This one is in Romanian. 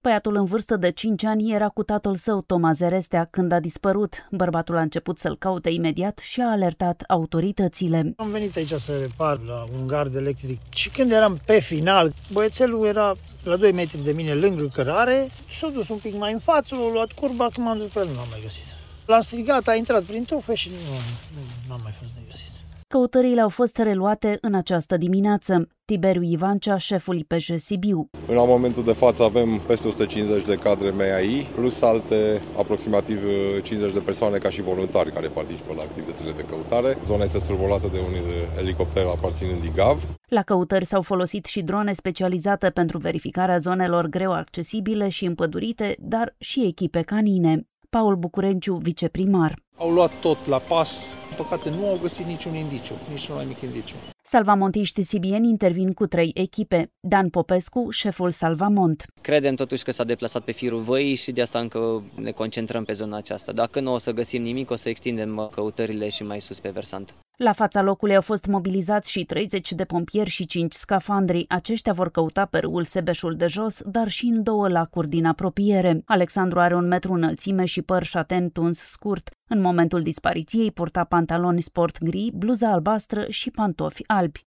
Băiatul în vârstă de 5 ani era cu tatăl său, Toma Zerestea, când a dispărut. Bărbatul a început să-l caute imediat și a alertat autoritățile. Am venit aici să repar la un gard electric și când eram pe final, băiețelul era la 2 metri de mine lângă cărare, s-a dus un pic mai în față, l-a luat curba, când m-am dus pe el, nu l-am mai găsit. L-am strigat, a intrat prin tufe și nu am mai fost de găsit. Căutările au fost reluate în această dimineață. Tiberiu Ivancea, șeful IPJ Sibiu. La momentul de față avem peste 150 de cadre MAI, plus alte aproximativ 50 de persoane ca și voluntari care participă la activitățile de căutare. Zona este survolată de un elicopter aparținând IGAV. La căutări s-au folosit și drone specializate pentru verificarea zonelor greu accesibile și împădurite, dar și echipe canine. Paul Bucurenciu, viceprimar. Au luat tot la pas. În păcate nu au găsit niciun indiciu, nici cel mai mic indiciu. Salvamontiștii sibieni intervin cu 3 echipe. Dan Popescu, șeful Salvamont. Credem totuși că s-a deplasat pe firul văii și de asta încă ne concentrăm pe zona aceasta. Dacă nu o să găsim nimic, o să extindem căutările și mai sus pe versant. La fața locului au fost mobilizați și 30 de pompieri și 5 scafandri. Aceștia vor căuta pe râul Sebeșul de Jos, dar și în 2 lacuri din apropiere. Alexandru are 1 metru înălțime și păr șaten tuns scurt. În momentul dispariției purta pantaloni sport gri, bluză albastră și pantofi albi.